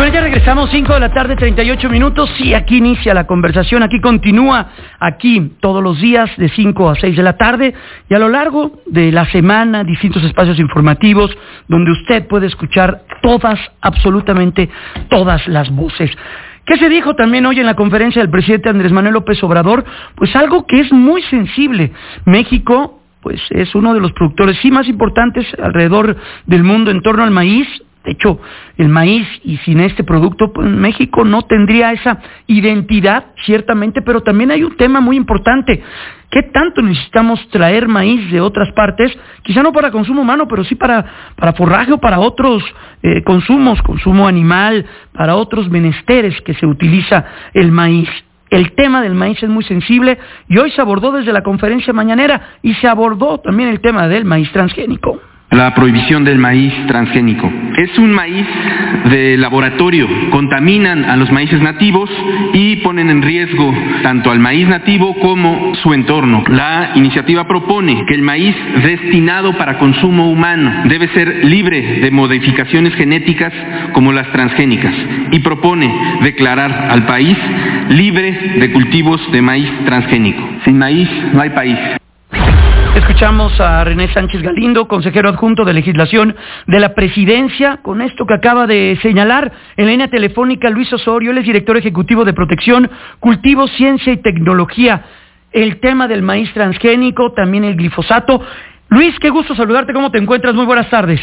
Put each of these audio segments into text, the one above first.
Bueno, ya regresamos, 5:38 p.m. Sí, aquí inicia la conversación, aquí continúa, aquí todos los días de 5 a 6 de la tarde y a lo largo de la semana, distintos espacios informativos donde usted puede escuchar todas, absolutamente todas las voces. ¿Qué se dijo también hoy en la conferencia del presidente Andrés Manuel López Obrador? Pues algo que es muy sensible. México, pues es uno de los productores sí más importantes alrededor del mundo en torno al maíz. De hecho, el maíz, y sin este producto, pues México no tendría esa identidad, ciertamente, pero también hay un tema muy importante. ¿Qué tanto necesitamos traer maíz de otras partes? Quizá no para consumo humano, pero sí para forraje o para otros consumos, consumo animal, para otros menesteres que se utiliza el maíz. El tema del maíz es muy sensible y hoy se abordó desde la conferencia mañanera y se abordó también el tema del maíz transgénico. La prohibición del maíz transgénico. Es un maíz de laboratorio. Contaminan a los maíces nativos y ponen en riesgo tanto al maíz nativo como su entorno. La iniciativa propone que el maíz destinado para consumo humano debe ser libre de modificaciones genéticas como las transgénicas y propone declarar al país libre de cultivos de maíz transgénico. Sin maíz no hay país. Escuchamos a René Sánchez Galindo, consejero adjunto de Legislación de la Presidencia, con esto que acaba de señalar. En la línea telefónica Luis Osorio, él es director ejecutivo de Protección, Cultivo, Ciencia y Tecnología. El tema del maíz transgénico, también el glifosato. Luis, qué gusto saludarte, ¿cómo te encuentras? Muy buenas tardes.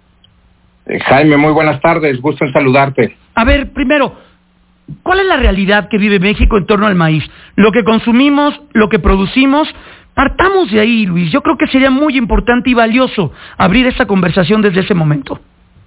Jaime, muy buenas tardes, gusto en saludarte. A ver, primero, ¿cuál es la realidad que vive México en torno al maíz? Lo que consumimos, lo que producimos. Partamos de ahí, Luis. Yo creo que sería muy importante y valioso abrir esta conversación desde ese momento.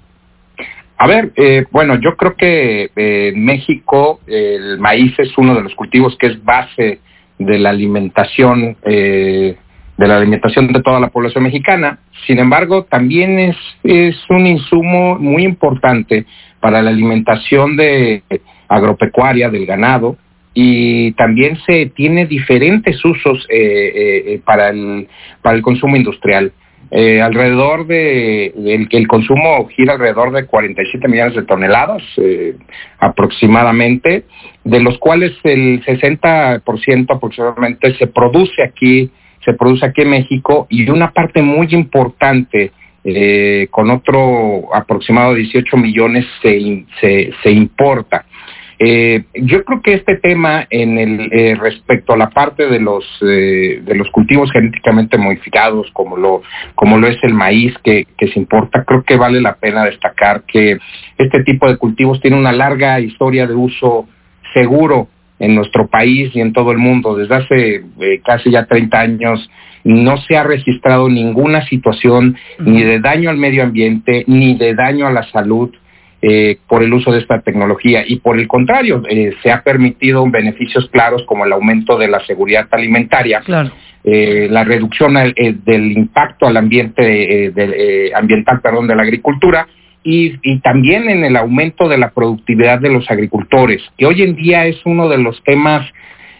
A ver, bueno, yo creo que en México el maíz es uno de los cultivos que es base de la alimentación de toda la población mexicana. Sin embargo, también es un insumo muy importante para la alimentación agropecuaria del ganado. Y también se tiene diferentes usos para el consumo industrial. Alrededor el consumo gira alrededor de 47 millones de toneladas aproximadamente, de los cuales el 60% aproximadamente se produce aquí en México, y una parte muy importante con otro aproximado 18 millones se importa. Yo creo que este tema respecto a la parte de los cultivos genéticamente modificados como lo es el maíz que se importa, creo que vale la pena destacar que este tipo de cultivos tiene una larga historia de uso seguro en nuestro país y en todo el mundo. Desde hace casi ya 30 años no se ha registrado ninguna situación ni de daño al medio ambiente ni de daño a la salud por el uso de esta tecnología, y por el contrario, se ha permitido beneficios claros como el aumento de la seguridad alimentaria, claro. La reducción del impacto al ambiente ambiental de la agricultura, y también en el aumento de la productividad de los agricultores, que hoy en día es uno de los temas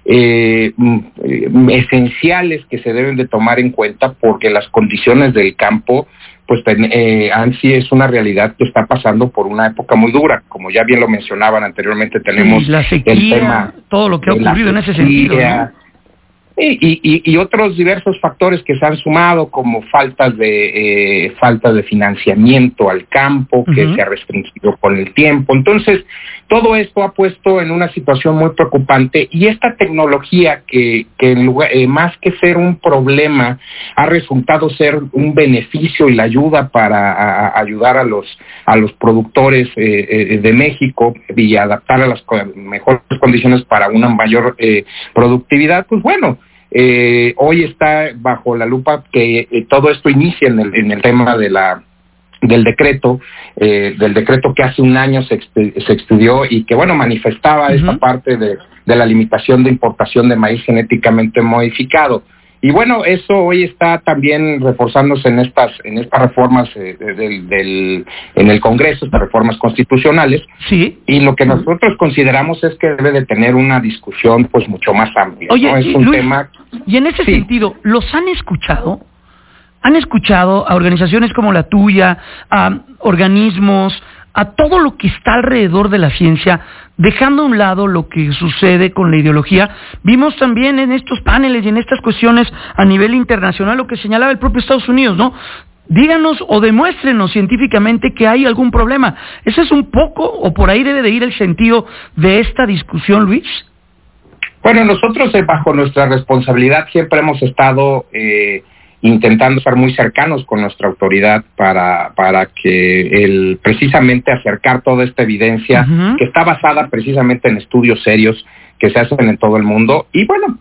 esenciales que se deben de tomar en cuenta, porque las condiciones del campo pues ANSI es una realidad que está pasando por una época muy dura. Como ya bien lo mencionaban anteriormente, tenemos la sequía, el tema, todo lo que ha ocurrido en ese sentido, ¿no? Y otros diversos factores que se han sumado, como falta de financiamiento al campo, que se ha restringido con el tiempo. Entonces, todo esto ha puesto en una situación muy preocupante, y esta tecnología que en lugar, más que ser un problema, ha resultado ser un beneficio y la ayuda para ayudar a los productores de México y adaptar a las mejores condiciones para una mayor productividad. Pues bueno, hoy está bajo la lupa que todo esto inicia en el tema del decreto que hace un año se expidió, y que bueno, manifestaba esta parte de la limitación de importación de maíz genéticamente modificado. Y bueno, eso hoy está también reforzándose en estas reformas en el Congreso, estas reformas constitucionales. Sí. Y lo que nosotros consideramos es que debe de tener una discusión pues mucho más amplia. Oye, ¿no? Es un tema. Y en ese sentido, ¿los han escuchado? ¿Han escuchado a organizaciones como la tuya, a organismos, a todo lo que está alrededor de la ciencia, dejando a un lado lo que sucede con la ideología. Vimos también en estos paneles y en estas cuestiones a nivel internacional lo que señalaba el propio Estados Unidos, ¿no? Díganos o demuéstrenos científicamente que hay algún problema. ¿Ese es un poco, o por ahí debe de ir el sentido de esta discusión, Luis? Bueno, nosotros bajo nuestra responsabilidad siempre hemos estado intentando estar muy cercanos con nuestra autoridad para que precisamente acercar toda esta evidencia que está basada precisamente en estudios serios que se hacen en todo el mundo. Y bueno,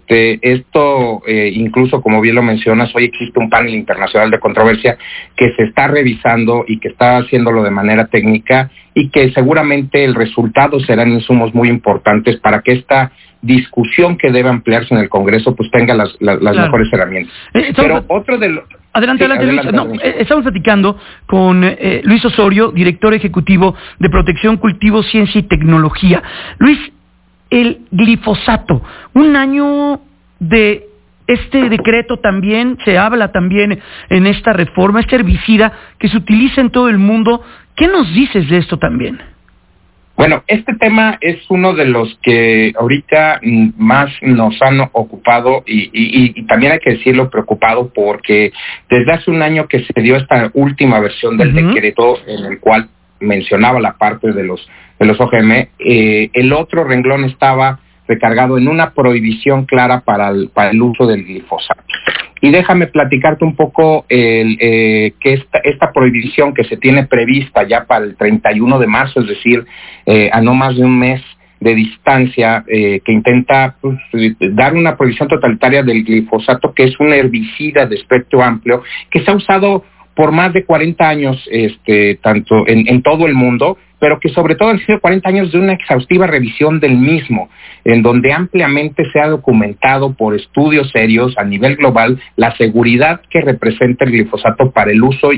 esto incluso, como bien lo mencionas, hoy existe un panel internacional de controversia que se está revisando y que está haciéndolo de manera técnica, y que seguramente el resultado serán insumos muy importantes para que esta discusión que debe ampliarse en el Congreso pues tenga las mejores herramientas. Pero otro de los... Adelante, Luis. Estamos platicando con Luis Osorio, director ejecutivo de Protección, Cultivo, Ciencia y Tecnología. Luis, el glifosato, un año de este decreto también, se habla también en esta reforma, este herbicida que se utiliza en todo el mundo. ¿Qué nos dices de esto también? Bueno, este tema es uno de los que ahorita más nos han ocupado y también hay que decirlo preocupado, porque desde hace un año que se dio esta última versión del decreto en el cual mencionaba la parte de los OGM, el otro renglón estaba recargado en una prohibición clara para el uso del glifosato. Y déjame platicarte un poco que esta prohibición que se tiene prevista ya para el 31 de marzo, es decir, a no más de un mes de distancia, que intenta dar una prohibición totalitaria del glifosato, que es un herbicida de espectro amplio, que se ha usado por más de 40 años, tanto en todo el mundo, pero que sobre todo han sido 40 años de una exhaustiva revisión del mismo, en donde ampliamente se ha documentado por estudios serios a nivel global la seguridad que representa el glifosato para el uso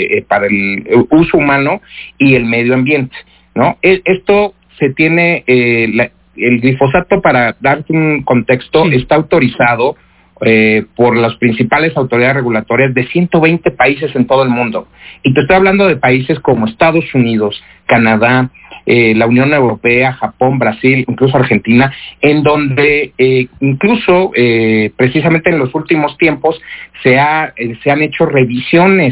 humano y el medio ambiente, ¿no? Esto se tiene, el glifosato, para darte un contexto, está autorizado por las principales autoridades regulatorias de 120 países en todo el mundo. Y te estoy hablando de países como Estados Unidos, Canadá, la Unión Europea, Japón, Brasil, incluso Argentina, en donde incluso precisamente en los últimos tiempos se han hecho revisiones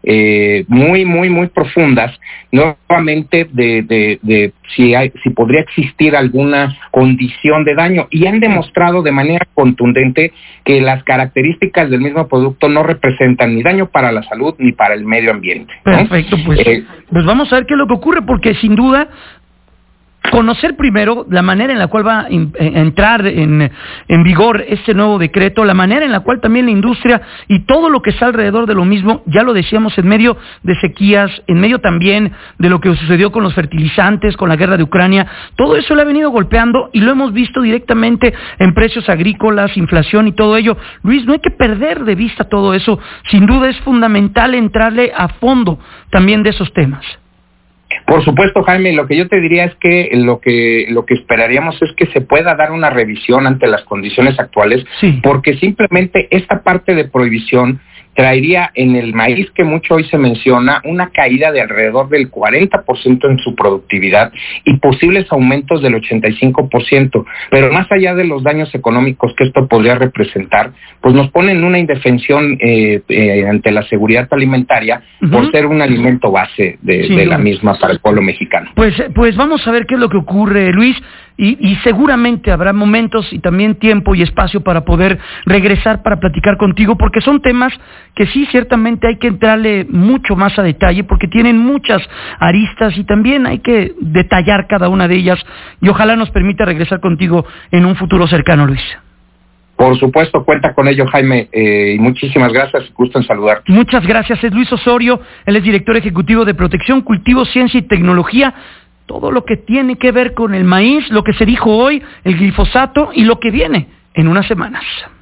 muy profundas, nuevamente de si podría existir alguna condición de daño, y han demostrado de manera contundente que las características del mismo producto no representan ni daño para la salud ni para el medio ambiente, ¿no? Perfecto, pues vamos a ver qué es lo que ocurre, porque sin duda conocer primero la manera en la cual va a entrar en vigor este nuevo decreto, la manera en la cual también la industria y todo lo que está alrededor de lo mismo, ya lo decíamos, en medio de sequías, en medio también de lo que sucedió con los fertilizantes, con la guerra de Ucrania, todo eso le ha venido golpeando y lo hemos visto directamente en precios agrícolas, inflación y todo ello. Luis, no hay que perder de vista todo eso, sin duda es fundamental entrarle a fondo también de esos temas. Por supuesto, Jaime, lo que yo te diría es que lo que esperaríamos es que se pueda dar una revisión ante las condiciones actuales, porque simplemente esta parte de prohibición traería en el maíz, que mucho hoy se menciona, una caída de alrededor del 40% en su productividad y posibles aumentos del 85%. Pero más allá de los daños económicos que esto podría representar, pues nos pone en una indefensión ante la seguridad alimentaria por ser un alimento base de la misma para el pueblo mexicano. Pues vamos a ver qué es lo que ocurre, Luis. Y seguramente habrá momentos y también tiempo y espacio para poder regresar para platicar contigo, porque son temas que sí, ciertamente hay que entrarle mucho más a detalle, porque tienen muchas aristas y también hay que detallar cada una de ellas, y ojalá nos permita regresar contigo en un futuro cercano, Luis. Por supuesto, cuenta con ello, Jaime, y muchísimas gracias, gusto en saludarte. Muchas gracias, es Luis Osorio, él es director ejecutivo de Protección, Cultivo, Ciencia y Tecnología. Todo lo que tiene que ver con el maíz, lo que se dijo hoy, el glifosato y lo que viene en unas semanas.